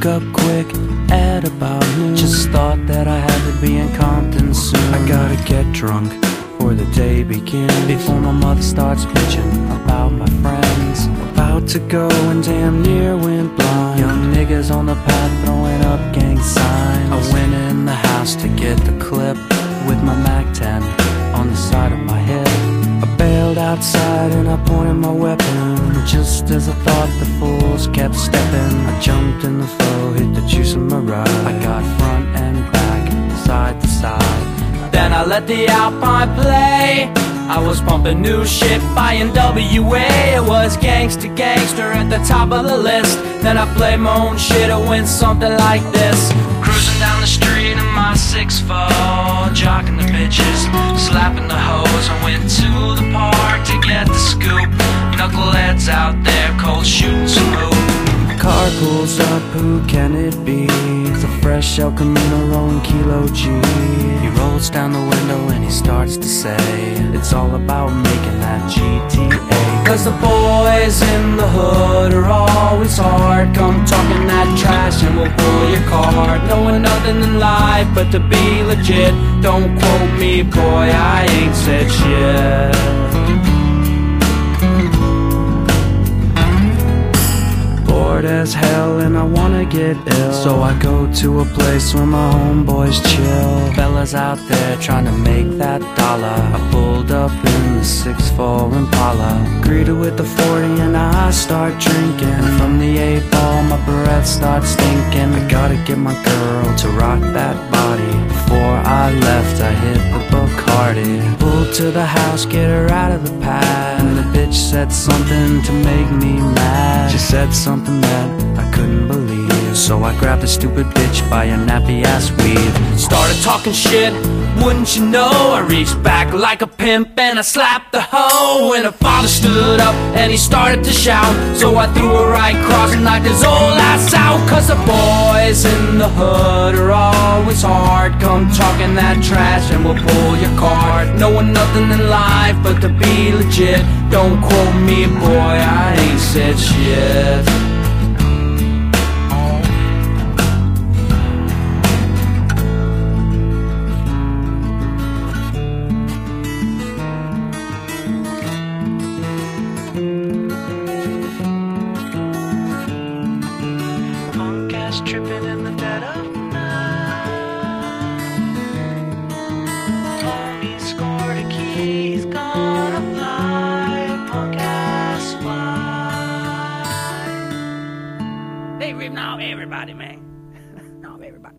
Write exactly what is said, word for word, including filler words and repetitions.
woke up quick, at about noon. Just thought that I had to be in Compton soon. I gotta get drunk before the day begins, before my mother starts bitching about my friends. About to go and damn near went blind. Young niggas on the path throwing up gang signs. I went in the house to get the clip with my Mac ten on the side of my hip. I bailed outside and I pointed my weapon. Just as I thought the fools kept stepping, I jumped in the flow, hit the juice in my ride. I got front and back, side to side. Then I let the Alpine play. I was pumping new shit by N W A. It was gangsta gangster at the top of the list. Then I played my own shit, it went something like this. Cruising down the street in my six four, jocking the bitches, slapping the hoes. I went to the park to get the scoop. Knuckleheads out there, cold shooting some hoop. Car pulls up, who can it be? It's a fresh El Camino rolling Kilo G. He rolls down the window and he starts to say, it's all about making that G T A. Cause the boys in the hood are always hard. Come talking that trash and we'll pull your card. Knowing nothing in life but to be legit. Don't quote me, boy, I ain't said shit. Bored as hell and I wanna get ill, so I go to a place where my homeboys chill. Fellas out there trying to make that dollar. I pulled up in the six four Impala, greeted with the forty and I start drinking. From the eight ball my breath starts stinking. I gotta get my girl to rock that body. Before I left I hit the Bacardi. Pulled to the house, get her out of the pad. And the bitch said something to make me mad. She said something that I couldn't believe, so I grabbed the stupid bitch by her nappy ass weave. Started talking shit, wouldn't you know? I reached back like a pimp and I slapped the hoe. When her father stood up and he started to shout, so I threw her right across and knocked his old ass out. Cause the boys in the hood are always hard. Come talking that trash and we'll pull your card. Knowing nothing in life but to be legit. Don't quote me, boy, I ain't said shit. Punk ass tripping in the dead of night. Homie scored a key, he's gonna fly. Punk ass fly. Hey, Rip, now everybody, man. Now everybody.